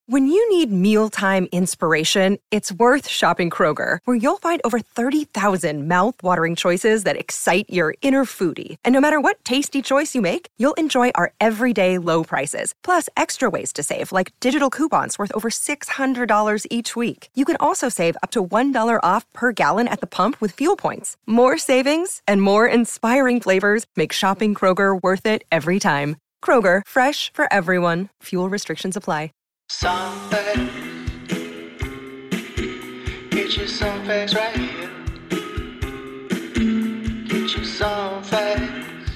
When you need mealtime inspiration, it's worth shopping Kroger, where you'll find over 30,000 mouth-watering choices that excite your inner foodie. And no matter what tasty choice you make, you'll enjoy our everyday low prices, plus extra ways to save, like digital coupons worth over $600 each week. You can also save up to $1 off per gallon at the pump with fuel points. More savings and more inspiring flavors make shopping Kroger worth it every time. Kroger, fresh for everyone. Fuel restrictions apply. Some facts. Get you some facts right here. Get you some facts.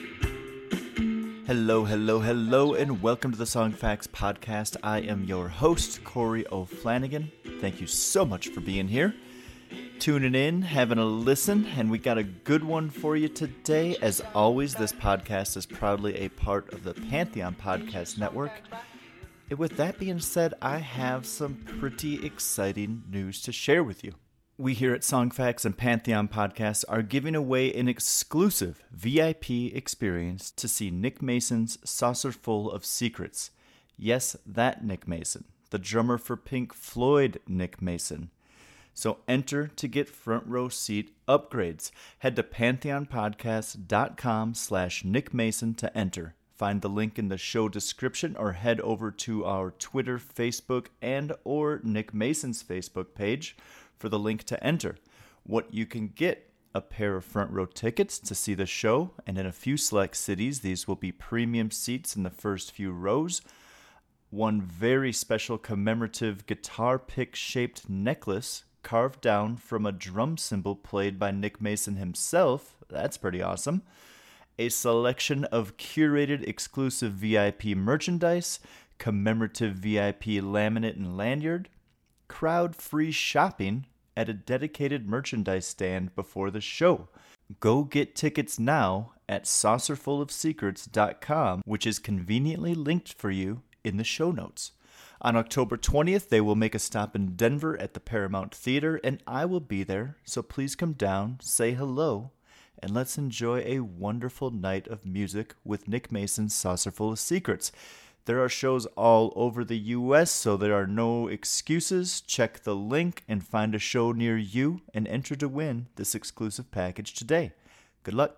Hello, and welcome to the Song Facts Podcast. I am your host, Corey O'Flanagan. Thank you so much for being here, tuning in, having a listen, and we got a good one for you today. As always, this podcast is proudly a part of the Pantheon Podcast Network. And with that being said, I have some pretty exciting news to share with you. We here at Song Facts and Pantheon Podcasts are giving away an exclusive VIP experience to see Nick Mason's Saucerful of Secrets. Yes, that Nick Mason, the drummer for Pink Floyd Nick Mason. So enter to get front row seat upgrades. Head to pantheonpodcast.com/Nick Mason to enter. Find the link in the show description or head over to our Twitter, Facebook, and or Nick Mason's Facebook page for the link to enter. What you can get: a pair of front row tickets to see the show, and in a few select cities, these will be premium seats in the first few rows. One very special commemorative guitar pick shaped necklace carved down from a drum cymbal played by Nick Mason himself. That's pretty awesome. A selection of curated exclusive VIP merchandise, commemorative VIP laminate and lanyard, crowd-free shopping at a dedicated merchandise stand before the show. Go get tickets now at saucerfulofsecrets.com, which is conveniently linked for you in the show notes. On October 20th, they will make a stop in Denver at the Paramount Theater, and I will be there, so please come down, say hello, and let's enjoy a wonderful night of music with Nick Mason's Saucerful of Secrets. There are shows all over the U.S., so there are no excuses. Check the link and find a show near you and enter to win this exclusive package today. Good luck.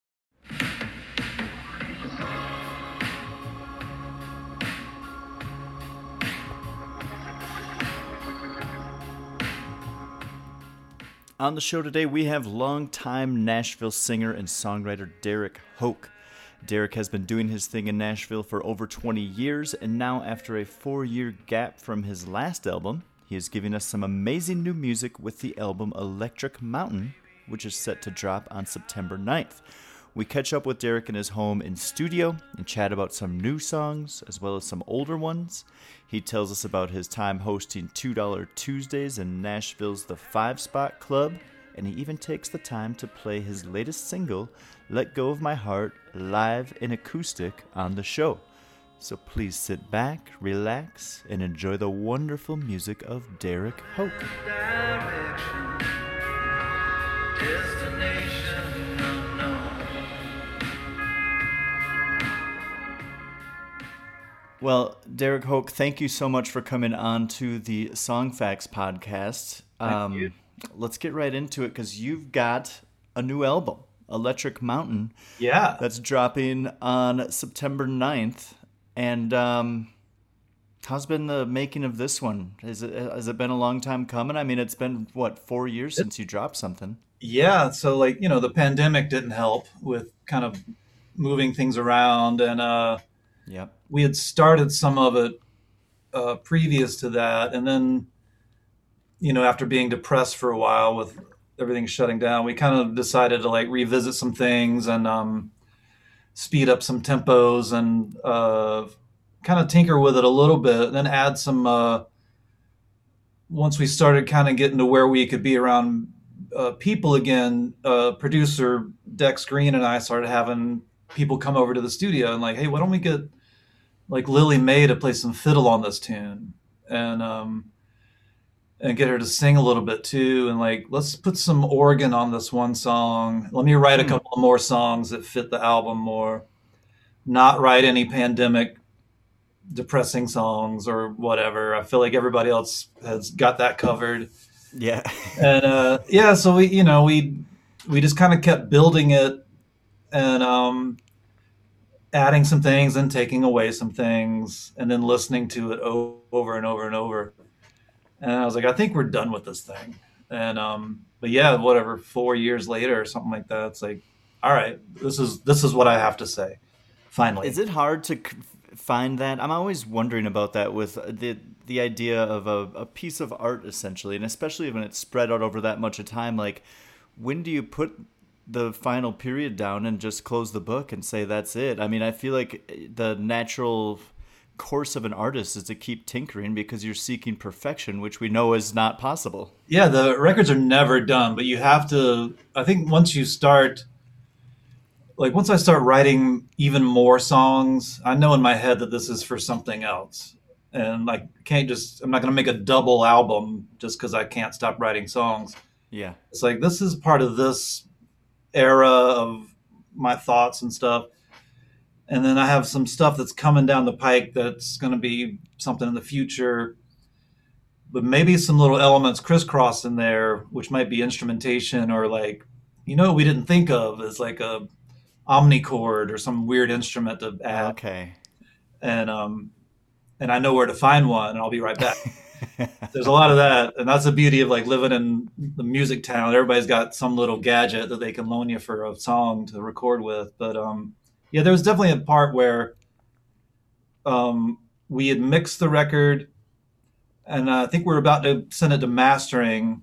On the show today, we have longtime Nashville singer and songwriter Derek Hoke. Derek has been doing his thing in Nashville for over 20 years, and now after a 4-year gap from his last album, he is giving us some amazing new music with the album Electric Mountain, which is set to drop on September 9th. We catch up with Derek in his home in studio and chat about some new songs as well as some older ones. He tells us about his time hosting $2 Tuesdays in Nashville's The Five Spot Club, and he even takes the time to play his latest single, Let Go of My Heart, live in acoustic on the show. So please sit back, relax, and enjoy the wonderful music of Derek Hoke. Well, Derek Hoke, thank you so much for coming on to the Song Facts Podcast. Thank you. Let's get right into it, because you've got a new album, Electric Mountain. Yeah. That's dropping on September 9th. And how's been the making of this one? Has it been a long time coming? I mean, it's been, 4 years since you dropped something? Yeah. So, the pandemic didn't help with kind of moving things around. And Yep. we had started some of it previous to that. And then, after being depressed for a while with everything shutting down, we kind of decided to revisit some things and speed up some tempos and kind of tinker with it a little bit, and then add some, once we started kind of getting to where we could be around people again, producer Dex Green and I started having people come over to the studio and hey, why don't we get Lily Mae to play some fiddle on this tune and get her to sing a little bit too. And let's put some organ on this one song. Let me write a couple of more songs that fit the album more, not write any pandemic depressing songs or whatever. I feel like everybody else has got that covered. Yeah. And yeah, so we just kind of kept building it and adding some things and taking away some things and then listening to it over and over and over. And I was like, I think we're done with this thing. And but yeah, whatever, 4 years later or something like that, it's like, all right, this is what I have to say. Finally. Is it hard to find that? I'm always wondering about that with the idea of a piece of art, essentially, and especially when it's spread out over that much of time. Like, when do you put the final period down and just close the book and say that's it? I mean, I feel like the natural course of an artist is to keep tinkering because you're seeking perfection, which we know is not possible. Yeah, the records are never done, but you have to, I think once you start, like once I start writing even more songs, I know in my head that this is for something else. And like, I'm not going to make a double album just because I can't stop writing songs. Yeah. It's like, this is part of this era of my thoughts and stuff. And then I have some stuff that's coming down the pike that's going to be something in the future. But maybe some little elements crisscross in there, which might be instrumentation or like, we didn't think of as like a omnichord or some weird instrument to add. Okay. And I know where to find one, and I'll be right back. There's a lot of that, and that's the beauty of like living in the music town. Everybody's got some little gadget that they can loan you for a song to record with. But yeah, there was definitely a part where we had mixed the record, and I think we were about to send it to mastering,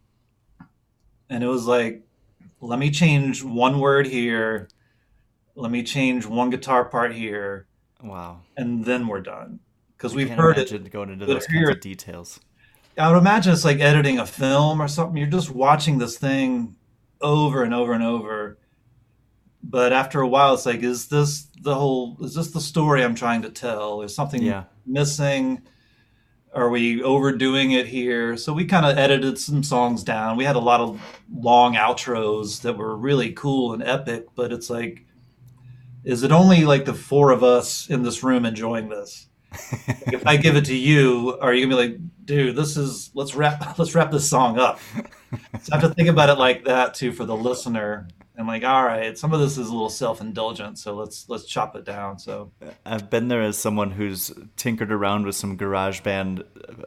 and it was like, let me change one word here, let me change one guitar part here. Wow. And then we're done. Because we've can't heard imagine it going into those kinds of details. I would imagine it's like editing a film or something. You're just watching this thing over and over and over. But after a while, it's like, is this the story I'm trying to tell? Is something missing? Are we overdoing it here? So we kind of edited some songs down. We had a lot of long outros that were really cool and epic, but it's like, is it only like the four of us in this room enjoying this? Like if I give it to you, are you gonna be like, dude, let's wrap this song up? So I have to think about it like that too for the listener. And like, all right, some of this is a little self-indulgent, so let's chop it down. So I've been there as someone who's tinkered around with some garage band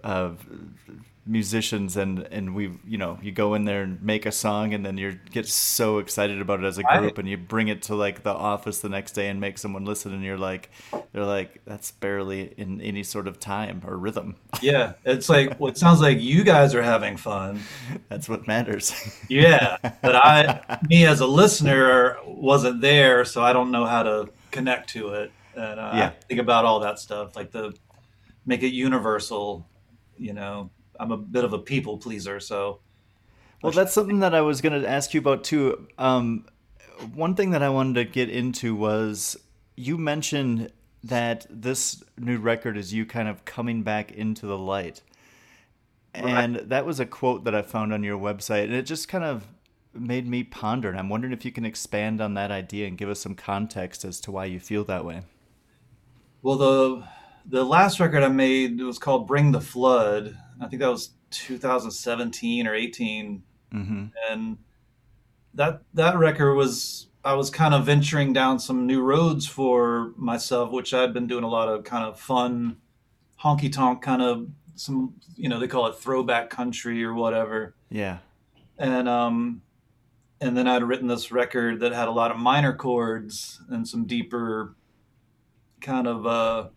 musicians, and we, you go in there and make a song, and then you get so excited about it as a group, and you bring it to like the office the next day and make someone listen, and they're like, that's barely in any sort of time or rhythm. Yeah, it's like, well, it sounds like you guys are having fun. That's what matters. Yeah, but me as a listener wasn't there, so I don't know how to connect to it, and I think about all that stuff, like make it universal, I'm a bit of a people pleaser, so. Well, that's something that I was going to ask you about too. One thing that I wanted to get into was you mentioned that this new record is you kind of coming back into the light. Right. And that was a quote that I found on your website, and it just kind of made me ponder. And I'm wondering if you can expand on that idea and give us some context as to why you feel that way. Well, the last record I made, it was called Bring the Flood. I think that was 2017 or 18. Mm-hmm. And that record I was kind of venturing down some new roads for myself, which I'd been doing a lot of kind of fun, honky tonk kind of some, they call it throwback country or whatever. Yeah. And then I'd written this record that had a lot of minor chords and some deeper kind of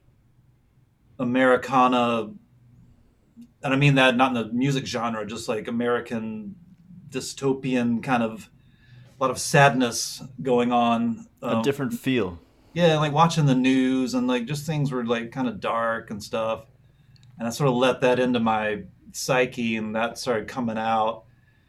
Americana, and I mean that not in the music genre, just like American dystopian kind of, a lot of sadness going on. A different feel. Yeah, like watching the news and like just things were like kind of dark and stuff. And I sort of let that into my psyche, and that started coming out.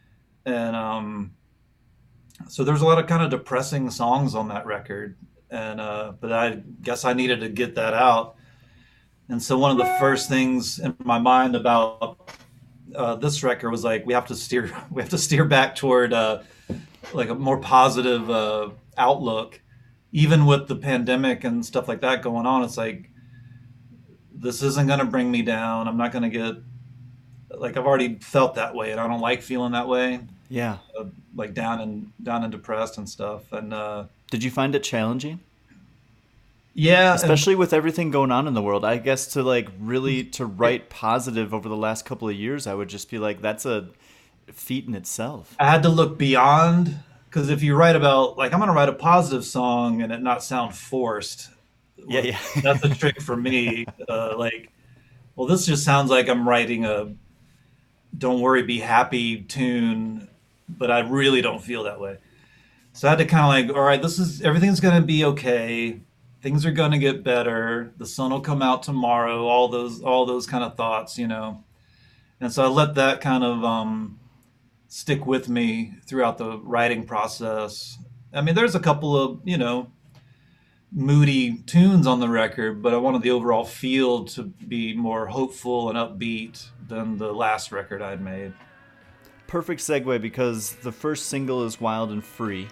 And so there's a lot of kind of depressing songs on that record. And but I guess I needed to get that out. And so one of the first things in my mind about this record was like, we have to steer back toward like a more positive outlook, even with the pandemic and stuff like that going on. It's like this isn't going to bring me down. I'm not going to get, like, I've already felt that way and I don't like feeling that way. Yeah. Like down and depressed and stuff. And did you find it challenging? Yeah, especially with everything going on in the world? I guess to like really to write positive over the last couple of years, I would just be like, that's a feat in itself. I had to look beyond, because if you write about, like, I'm going to write a positive song and it not sound forced. Yeah. That's a trick for me. Like, well, this just sounds like I'm writing a "Don't Worry, Be Happy" tune, but I really don't feel that way. So I had to kind of like, all right, everything's going to be okay. Things are going to get better. The sun will come out tomorrow. All those kind of thoughts, you know. And so I let that kind of stick with me throughout the writing process. I mean, there's a couple of, you know, moody tunes on the record, but I wanted the overall feel to be more hopeful and upbeat than the last record I'd made. Perfect segue, because the first single is Wild and Free.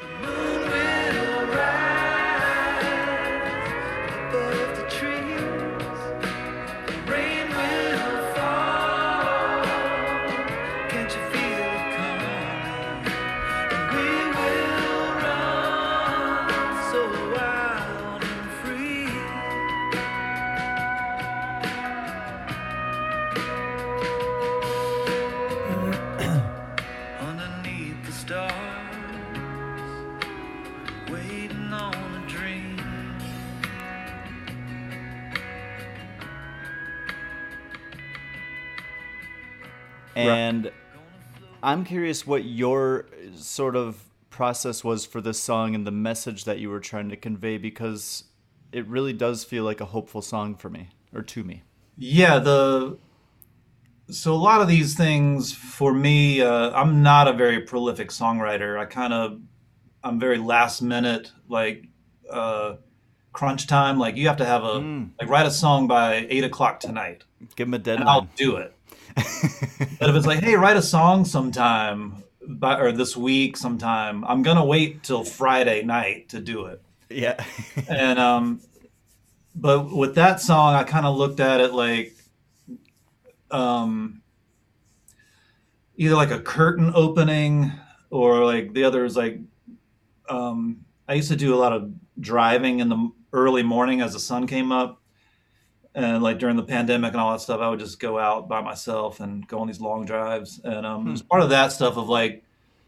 And I'm curious what your sort of process was for this song and the message that you were trying to convey, because it really does feel like a hopeful song for me, or to me. Yeah, so a lot of these things for me, I'm not a very prolific songwriter. I'm very last minute, like crunch time. Like, you have to have like, write a song by 8 o'clock tonight. Give them a deadline. And I'll do it. But if it's like, hey, write a song sometime, or this week sometime, I'm gonna wait till Friday night to do it. Yeah. And but with that song, I kind of looked at it like either like a curtain opening, or like the other is like I used to do a lot of driving in the early morning as the sun came up. And like during the pandemic and all that stuff, I would just go out by myself and go on these long drives. And it was part of that stuff of like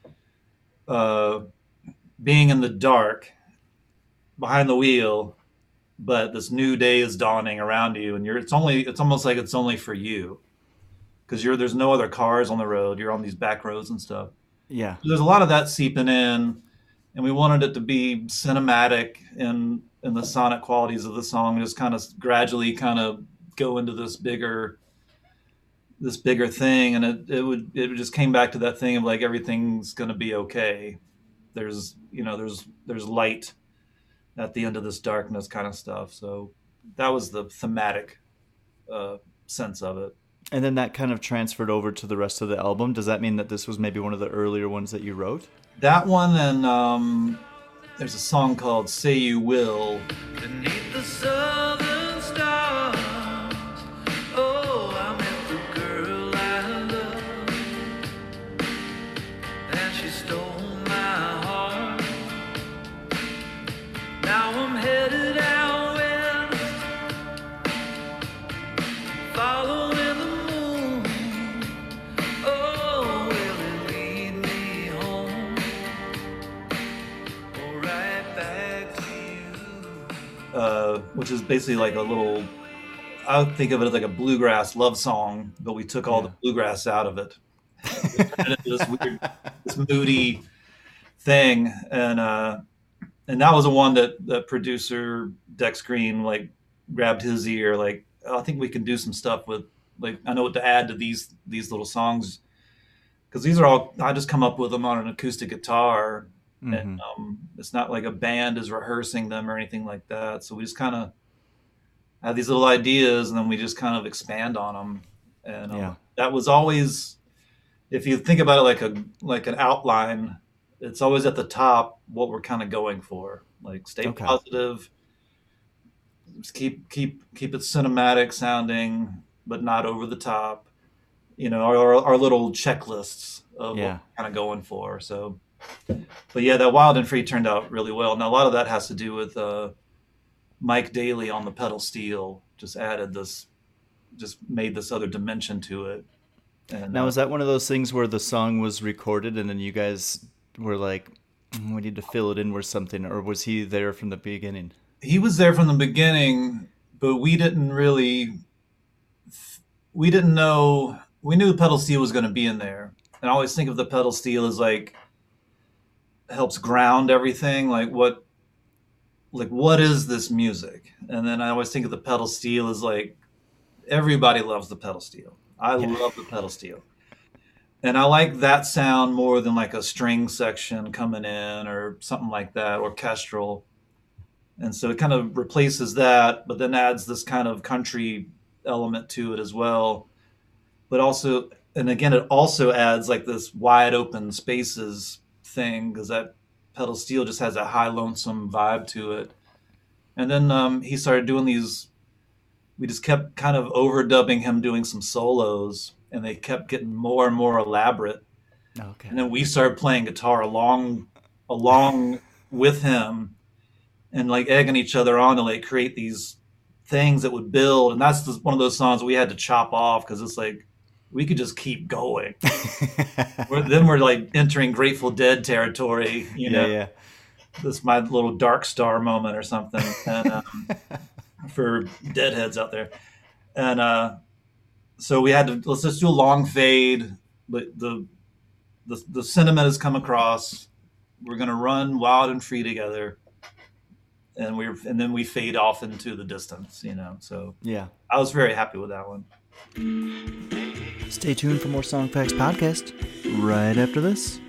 being in the dark behind the wheel, but this new day is dawning around you, and it's almost like it's only for you, because there's no other cars on the road. You're on these back roads and stuff. Yeah. So there's a lot of that seeping in, and we wanted it to be cinematic and the sonic qualities of the song just kind of gradually kind of go into this bigger thing. And it just came back to that thing of like, everything's going to be okay. There's light at the end of this darkness kind of stuff. So that was the thematic sense of it. And then that kind of transferred over to the rest of the album. Does that mean that this was maybe one of the earlier ones that you wrote? That one, and there's a song called "Say You Will." Beneath the southern stars, oh, I met the girl I love, and she stole my heart. Now I'm headed out west, following the moon. Oh, will it lead me home, or right back to you? Which is basically like a little, I would think of it as like a bluegrass love song, but we took all the bluegrass out of it. And into this weird, this moody thing. And that was the one that producer Dex Green like grabbed his ear, like, oh, I think we can do some stuff with, like, I know what to add to these little songs, because these are all, I just come up with them on an acoustic guitar. Mm-hmm. And it's not like a band is rehearsing them or anything like that. So we just kind of have these little ideas, and then we just kind of expand on them. And that was always, if you think about it like an outline, it's always at the top what we're kind of going for. Like, stay positive, Just keep it cinematic sounding, but not over the top. Our little checklists of what Yeah. we're kind of going for. So, but yeah, that Wild and Free turned out really well. Now a lot of that has to do with Mike Daly on the pedal steel. Just made this other dimension to it. And Now, is that one of those things where the song was recorded and then you guys were like, we need to fill it in with something, or was he there from the beginning? he was there from the beginning, but we didn't know. We knew the pedal steel was going to be in there, and I always think of the pedal steel as like helps ground everything. Like what is this music? And then I always think of the pedal steel as like everybody loves the pedal steel. I love the pedal steel. And I like that sound more than like a string section coming in or something like that, orchestral. And so it kind of replaces that, but then adds this kind of country element to it as well. But also, and again, it also adds like this wide open spaces thing, because that pedal steel just has a high lonesome vibe to it. And then he started doing these, we just kept kind of overdubbing him doing some solos, and they kept getting more and more elaborate. Okay. And then we started playing guitar along with him, and like egging each other on to like create these things that would build. And that's one of those songs we had to chop off, because it's like we could just keep going. Then we're like entering Grateful Dead territory, Yeah. This is my little Dark Star moment or something, and for deadheads out there. And so we had to, let's just do a long fade, but the sentiment has come across. We're gonna run Wild and Free together, and then we fade off into the distance, So Yeah. I was very happy with that one. Stay tuned for more Song Facts podcast right after this.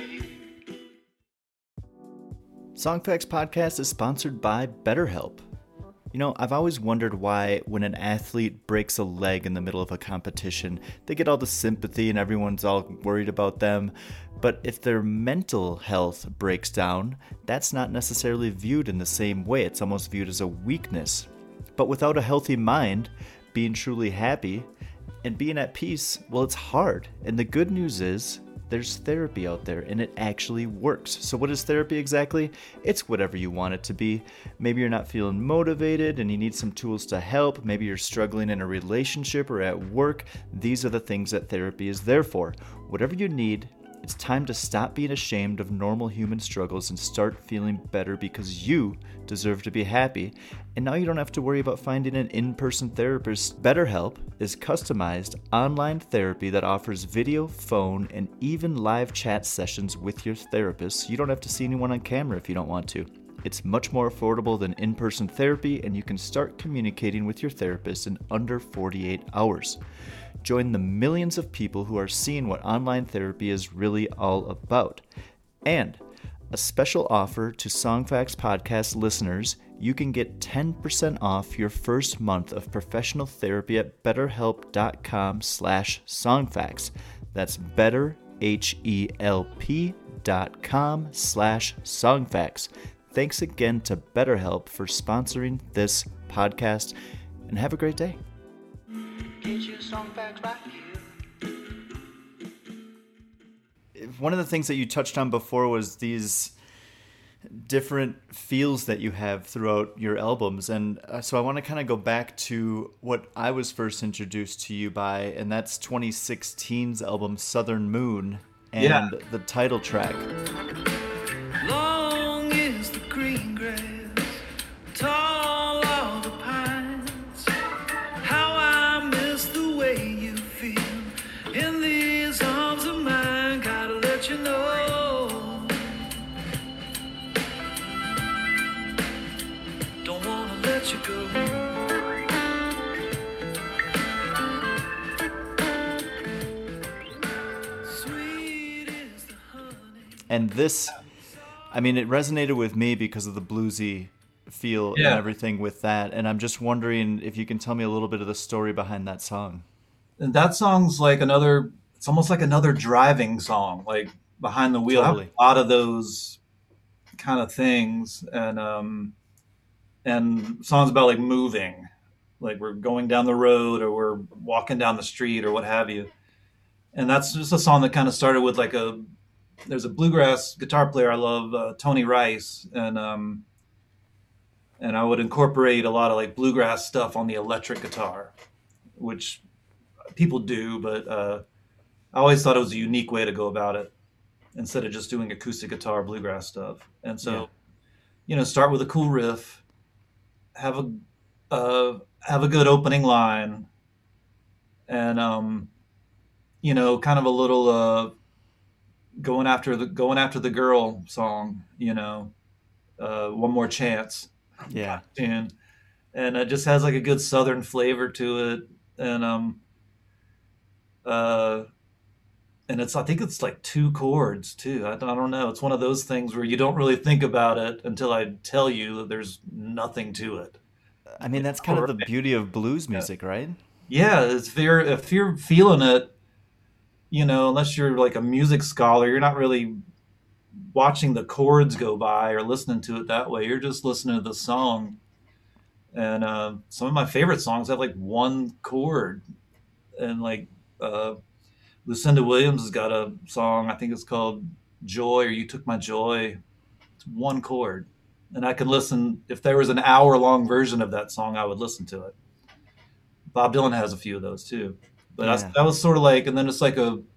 Song Facts podcast is sponsored by BetterHelp. I've always wondered why when an athlete breaks a leg in the middle of a competition, they get all the sympathy and everyone's all worried about them. But if their mental health breaks down, that's not necessarily viewed in the same way. It's almost viewed as a weakness. But without a healthy mind, being truly happy and being at peace, well, it's hard. And the good news is there's therapy out there, and it actually works. So what is therapy exactly? It's whatever you want it to be. Maybe you're not feeling motivated and you need some tools to help. Maybe you're struggling in a relationship or at work. These are the things that therapy is there for. Whatever you need, it's time to stop being ashamed of normal human struggles and start feeling better, because you deserve to be happy. And now you don't have to worry about finding an in-person therapist. BetterHelp is customized online therapy that offers video, phone, and even live chat sessions with your therapist. You don't have to see anyone on camera if you don't want to. It's much more affordable than in-person therapy, and you can start communicating with your therapist in under 48 hours. Join the millions of people who are seeing what online therapy is really all about. And a special offer to Songfacts podcast listeners: you can get 10% off your first month of professional therapy at betterhelp.com/songfacts. That's betterhelp.com/songfacts. Thanks again to BetterHelp for sponsoring this podcast, and have a great day. Get your song facts right here. One of the things that you touched on before was these different feels that you have throughout your albums. And so I want to kind of go back to what I was first introduced to you by, and that's 2016's album Southern Moon and the title track. Long is the green grass, tall are the pines. How I miss the way you feel in these arms of mine. Gotta let you know. Don't wanna let you go. Sweet is the honey. And this, I mean, it resonated with me because of the bluesy feel and Yeah. everything with that. And I'm just wondering if you can tell me a little bit of the story behind that song. And that song's like it's almost like another driving song, like behind the wheel. I have Totally. a lot of those kind of things. and songs about like moving, like we're going down the road or we're walking down the street or what have you. And that's just a song that kind of started with like there's a bluegrass guitar player I love, Tony Rice, and I would incorporate a lot of like bluegrass stuff on the electric guitar, which people do, but I always thought it was a unique way to go about it instead of just doing acoustic guitar bluegrass stuff. And so, start with a cool riff, have a good opening line, and kind of a little going after the girl song, one more chance. Yeah. And it just has like a good Southern flavor to it. And I think it's like 2 chords too. I don't know. It's one of those things where you don't really think about it until I tell you that there's nothing to it. I mean, that's kind of the beauty of blues music, right? Yeah, if you're feeling it, unless you're like a music scholar, you're not really watching the chords go by or listening to it that way. You're just listening to the song. And some of my favorite songs have like 1 chord, and like Lucinda Williams has got a song, I think it's called Joy, or You Took My Joy. It's 1 chord. And I could listen, if there was an hour-long version of that song, I would listen to it. Bob Dylan has a few of those too. But that was sort of like, and then it's like a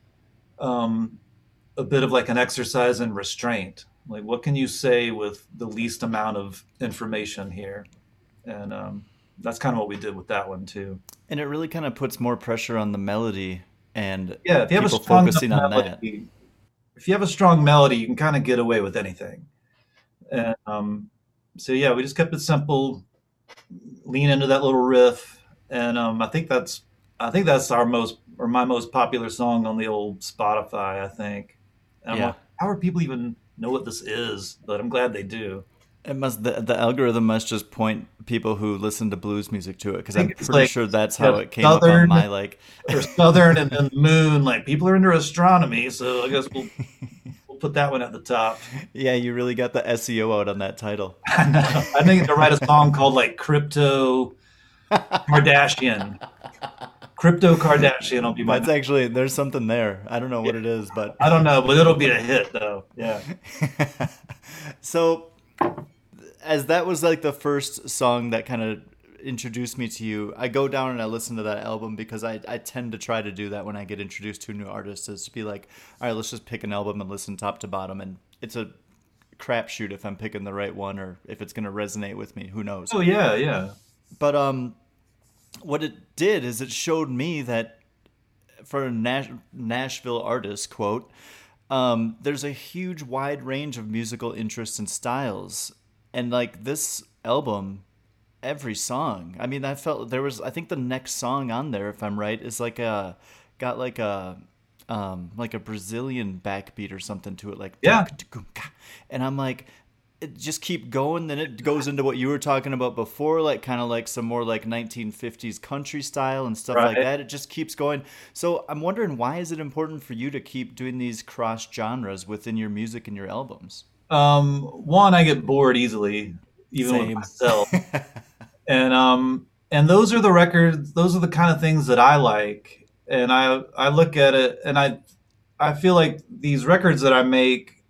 bit of like an exercise in restraint. Like, what can you say with the least amount of information here? And that's kind of what we did with that one too. And it really kind of puts more pressure on the melody and if you have people a strong focusing on that. If you have a strong melody, you can kind of get away with anything. And so we just kept it simple, lean into that little riff, and I think that's my most popular song on the old Spotify, I think. And I'm like, how do people even know what this is? But I'm glad they do. It must the algorithm must just point people who listen to blues music to it, because I'm pretty sure that's how it came up on my like. Or Southern and then Moon. Like, people are into astronomy, so I guess we'll put that one at the top. Yeah, you really got the SEO out on that title. I know. I think to write a song called like Crypto Kardashian. Crypto Kardashian will be my. That's actually, there's something there. I don't know what it is, but I don't know, but it'll be a hit though. Yeah. So, as that was like the first song that kind of introduced me to you, I go down and I listen to that album, because I tend to try to do that when I get introduced to a new artist, is to be like, all right, let's just pick an album and listen top to bottom. And it's a crapshoot if I'm picking the right one or if it's going to resonate with me. Who knows? Oh yeah, yeah. But what it did is it showed me that for a Nashville artist, quote, there's a huge wide range of musical interests and styles. And like this album, every song, I mean, I felt there was, I think the next song on there, if I'm right, is like got like a Brazilian backbeat or something to it, like, yeah. And I'm like, it just keep going. Then it goes into what you were talking about before, like kind of like some more like 1950s country style and stuff like that. It just keeps going. So I'm wondering, why is it important for you to keep doing these cross genres within your music and your albums? One, I get bored easily, even with myself. And those are the records, those are the kind of things that I like. And I look at it and I feel like these records that I make,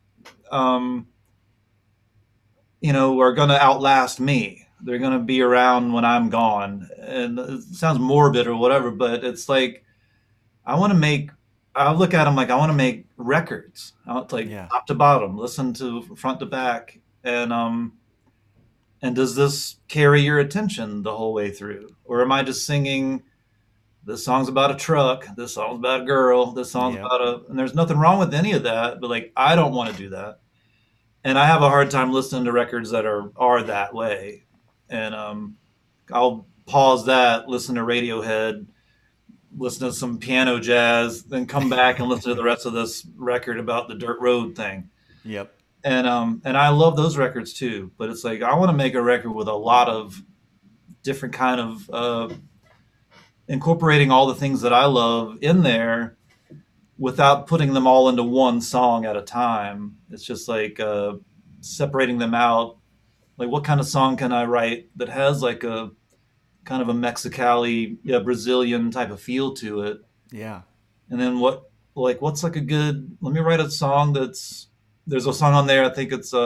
are going to outlast me. They're going to be around when I'm gone. And it sounds morbid or whatever, but it's like, I look at them like I want to make records. I want to, like, top to bottom, listen to front to back. And does this carry your attention the whole way through? Or am I just singing, this song's about a truck, this song's about a girl, this song's about and there's nothing wrong with any of that, but like, I don't want to do that. And I have a hard time listening to records that are that way. And I'll pause that, listen to Radiohead, listen to some piano jazz, then come back and listen to the rest of this record about the dirt road thing. Yep. And I love those records too. But it's like, I want to make a record with a lot of different kind of incorporating all the things that I love in there, without putting them all into one song at a time. It's just like separating them out like what kind of song can I write that has like a kind of a Mexicali, yeah, Brazilian type of feel to it. Yeah. And then what's like a good, let me write a song there's a song on there. I think it's,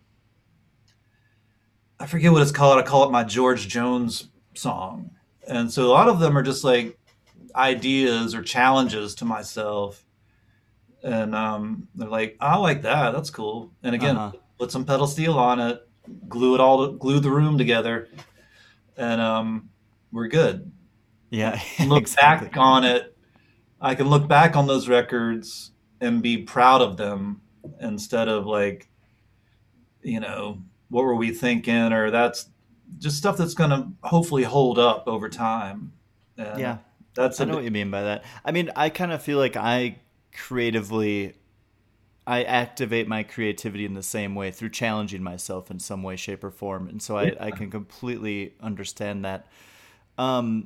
I forget what it's called. I call it my George Jones song. And so a lot of them are just like ideas or challenges to myself. And they're like, I like that. That's cool. And again, Uh-huh. put some pedal steel on it, glue the room together, and we're good. Yeah, Look exactly. back on it. I can look back on those records and be proud of them instead of like, you know, what were we thinking? Or that's just stuff that's going to hopefully hold up over time. And Yeah. that's I a know big, what you mean by that. I mean, I kind of feel like creatively I activate my creativity in the same way through challenging myself in some way, shape, or form. And so I can completely understand that. Um,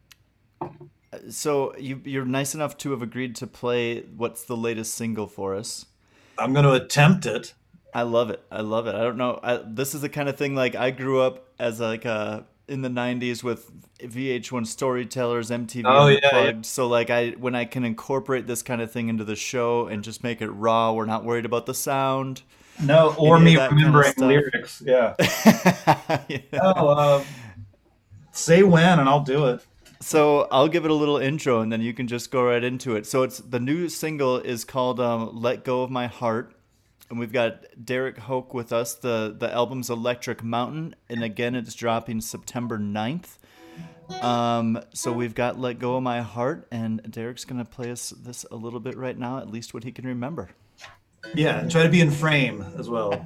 so you're nice enough to have agreed to play what's the latest single for us. I'm going to attempt it. I love it. I love it. I don't know. This is the kind of thing like I grew up as like in the '90s with VH1 Storytellers, MTV Oh, yeah. Yeah. Unplugged. So like when I can incorporate this kind of thing into the show and just make it raw, we're not worried about the sound, No, or any of me that kind of remembering stuff. lyrics. Yeah. Yeah. Oh, say when and I'll do it. So I'll give it a little intro and then you can just go right into it. So it's the new single is called "Let Go of My Heart." And we've got Derek Hoke with us. The album's Electric Mountain, and again, it's dropping September 9th. So we've got Let Go of My Heart, and Derek's going to play us this a little bit right now, at least what he can remember. Yeah, and try to be in frame as well.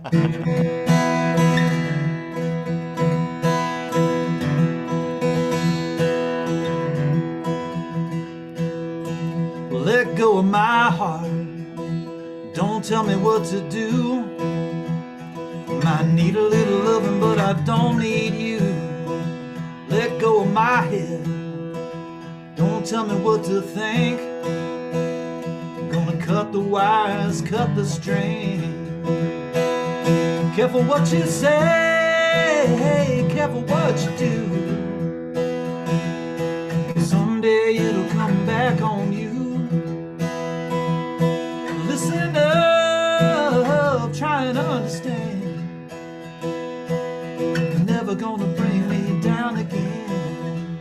Let go of my heart. Don't tell me what to do. Might need a little loving, but I don't need you. Let go of my head. Don't tell me what to think. Gonna cut the wires, cut the string. Careful what you say, careful what you do. Someday it'll come back on you. Listen up, try and understand. You're never gonna bring me down again.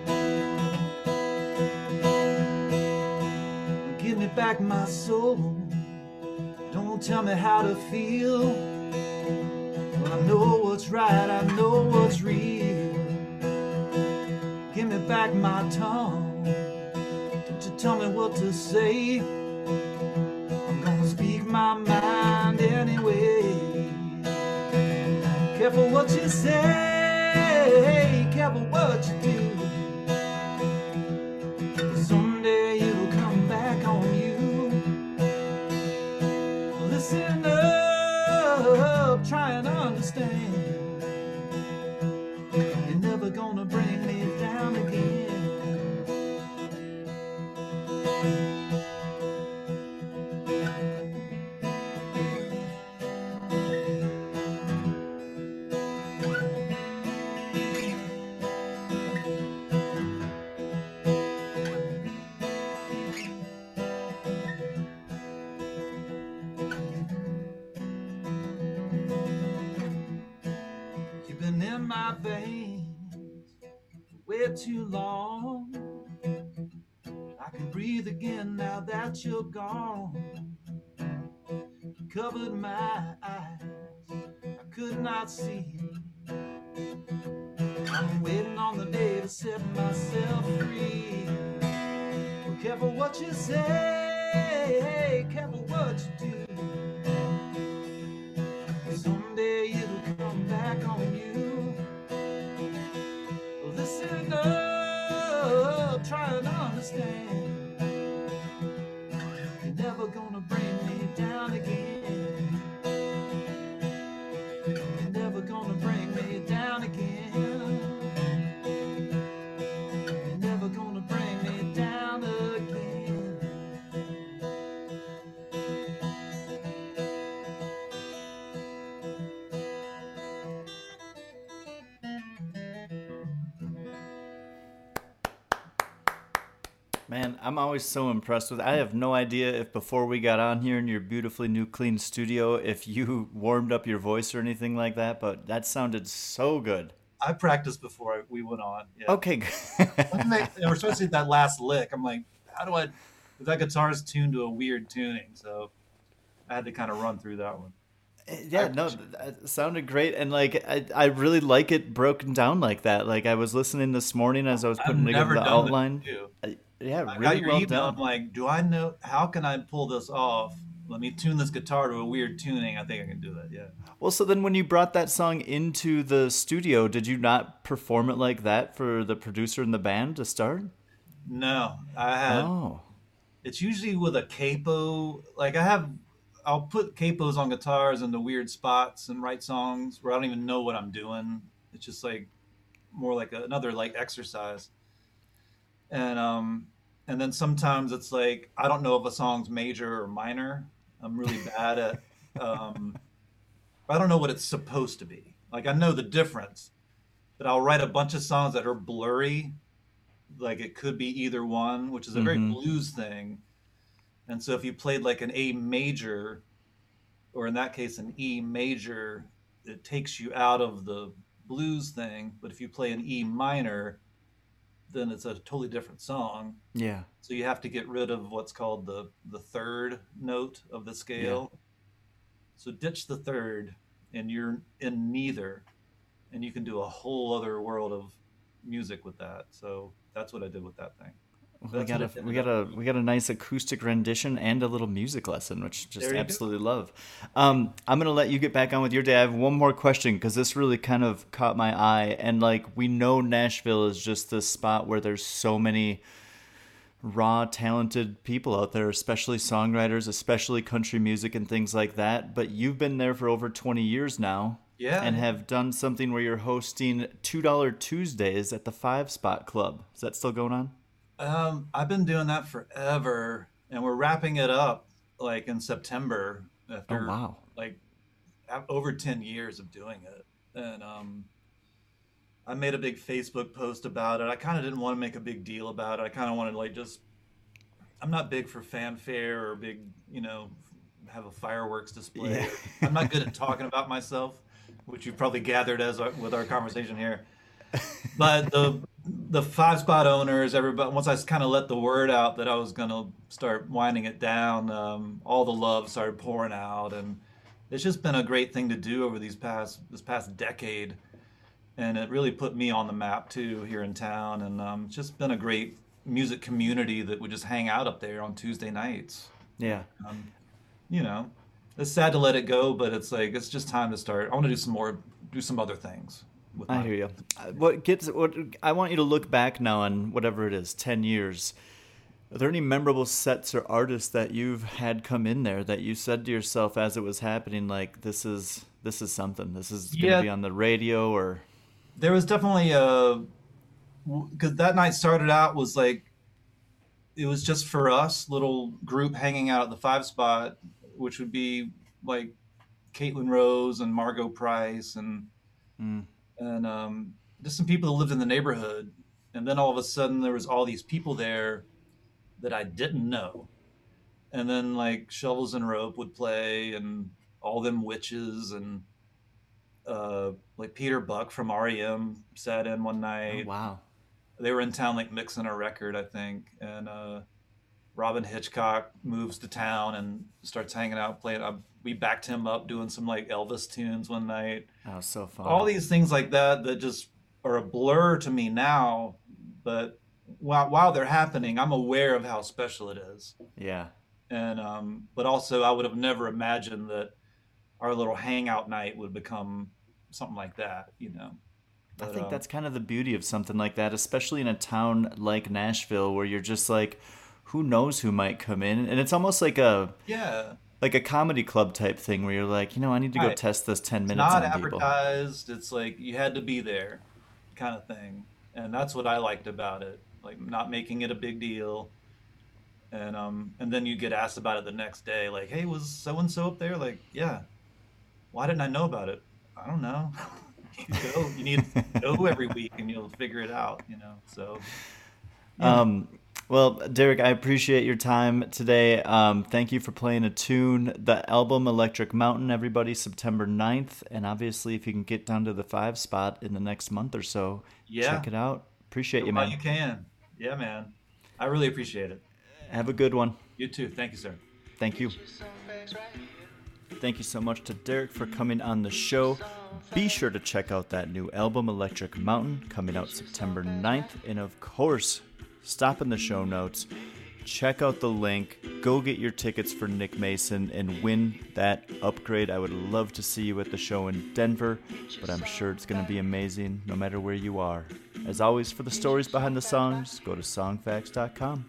Give me back my soul. Don't tell me how to feel. Well, I know what's right, I know what's real. Give me back my tongue. Don't you tell me what to say. I'm gonna speak my mind anyway. Careful what you say, careful what you do. Someday it'll come back on you. Listen up, try and understand. You're never gonna bring me down again. You've been in my veins for way too long. I can breathe again now that you're gone. You covered my eyes, I could not see. I'm waiting on the day to set myself free. Well, careful what you say, careful what you do. Someday it'll come back on you. Listen up, try and understand. You're never gonna bring me down again. You're never gonna bring me down again. You're never gonna bring me down again. Man, I'm always so impressed with. I have no idea if before we got on here in your beautifully new, clean studio, if you warmed up your voice or anything like that, but that sounded so good. I practiced before we went on. Yeah. Okay, And we're supposed to hit that last lick. I'm like, how do I? 'Cause that guitar's tuned to a weird tuning, so I had to kind of run through that one. yeah, no, that sounded great, and like I really like it broken down like that. Like I was listening this morning as I was I've putting together never the done outline. that too. Yeah, I got really your well email. I'm done. like, do I know? How can I pull this off? Let me tune this guitar to a weird tuning. I think I can do that. Yeah. Well, so then when you brought that song into the studio, did you not perform it like that for the producer and the band to start? No, I had. Oh, It's usually with a capo. I'll put capos on guitars in the weird spots and write songs where I don't even know what I'm doing. It's just like more like another like exercise. And then sometimes it's like I don't know if a song's major or minor. I'm really bad at I don't know what it's supposed to be. Like I know the difference, but I'll write a bunch of songs that are blurry, like it could be either one, which is a very blues thing. And so if you played like an A major, or in that case an E major, it takes you out of the blues thing. But if you play an E minor, then it's a totally different song. yeah, So you have to get rid of what's called the third note of the scale. So ditch the third, and you're in neither, and you can do a whole other world of music with that. So that's what I did with that thing. we That's got what a it we ended got up a we got a nice acoustic rendition and a little music lesson, which just There you go. absolutely love. I'm gonna let you get back on with your day. I have one more question because this really kind of caught my eye, and like we know Nashville is just this spot where there's so many raw, talented people out there, especially songwriters, especially country music and things like that. But you've been there for over 20 years now. Yeah, And yeah. have done something where you're hosting $2 Tuesdays at the Five Spot Club. Is that still going on? I've been doing that forever, and we're wrapping it up like in September Oh, after wow. like over 10 years of doing it. And I made a big Facebook post about it. I kind of didn't want to make a big deal about it. I kind of wanted to like just, I'm not big for fanfare or big, have a fireworks display. Yeah. I'm not good at talking about myself, which you've probably gathered with our conversation here. But the Five Spot owners, everybody, once I kind of let the word out that I was going to start winding it down, all the love started pouring out, and it's just been a great thing to do over this past decade, and it really put me on the map too here in town, and it's just been a great music community that would just hang out up there on Tuesday nights. Yeah. You know, it's sad to let it go, but it's like it's just time to start. I want to do some other things with I my hear you. What I want you to look back now on whatever it is, 10 years. Are there any memorable sets or artists that you've had come in there that you said to yourself as it was happening, like this is something. This is going to Yeah. be on the radio or There was definitely because that night started out was like it was just for us, little group hanging out at the Five Spot, which would be like Caitlin Rose and Margot Price and just some people that lived in the neighborhood. And then all of a sudden there was all these people there that I didn't know. And then like Shovels and Rope would play and all them witches and like Peter Buck from REM sat in one oh, night. wow. They were in town like mixing a record, I think. And Robin Hitchcock moves to town and starts hanging out playing. We backed him up doing some like Elvis tunes one night. Oh, so fun. All these things like that that just are a blur to me now, but while they're happening, I'm aware of how special it is. Yeah. And but also I would have never imagined that our little hangout night would become something like that, you know. I But, think that's kind of the beauty of something like that, especially in a town like Nashville where you're just like, who knows who might come in? And it's almost like a yeah, comedy club type thing where you're like, I need to go Right. test this 10 it's minutes not on people. advertised. It's like you had to be there, kind of thing. And that's what I liked about it, like not making it a big deal. And then you get asked about it the next day, like, hey, was so and so up there? Like, yeah. Why didn't I know about it? I don't know. You need to go every week and you'll figure it out, you know. So yeah. Well, Derek, I appreciate your time today. Thank you for playing a tune. The album Electric Mountain, everybody, September 9th. And obviously, if you can get down to the 5 spot in the next month or so, check it out. Appreciate you, man. You can. Yeah, man. I really appreciate it. Have a good one. You too. Thank you, sir. Thank you. Thank you so much to Derek for coming on the show. Be sure to check out that new album, Electric Mountain, coming out September 9th. And of course, stop in the show notes, check out the link, go get your tickets for Nick Mason and win that upgrade. I would love to see you at the show in Denver, but I'm sure it's going to be amazing no matter where you are. As always, for the stories behind the songs, go to songfacts.com.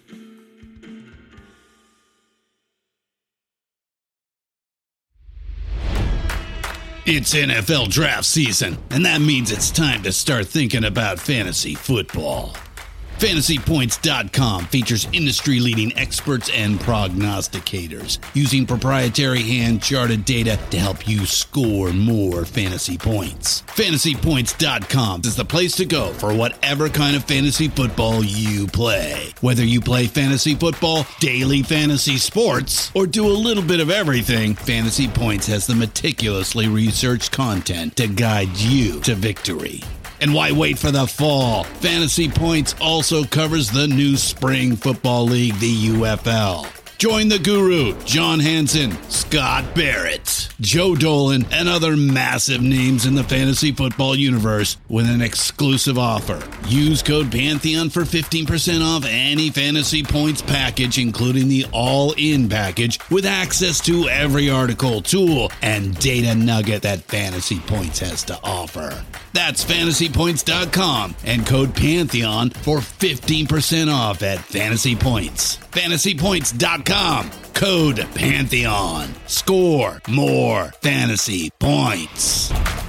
It's NFL draft season, and that means it's time to start thinking about fantasy football. FantasyPoints.com features industry-leading experts and prognosticators using proprietary hand-charted data to help you score more fantasy points. FantasyPoints.com is the place to go for whatever kind of fantasy football you play. Whether you play fantasy football, daily fantasy sports, or do a little bit of everything, Fantasy Points has the meticulously researched content to guide you to victory. And why wait for the fall? Fantasy Points also covers the new spring football league, the UFL. Join the guru, John Hansen, Scott Barrett, Joe Dolan, and other massive names in the fantasy football universe with an exclusive offer. Use code Pantheon for 15% off any Fantasy Points package, including the all-in package, with access to every article, tool, and data nugget that Fantasy Points has to offer. That's FantasyPoints.com and code Pantheon for 15% off at Fantasy Points. FantasyPoints.com, code Pantheon. Score more fantasy points.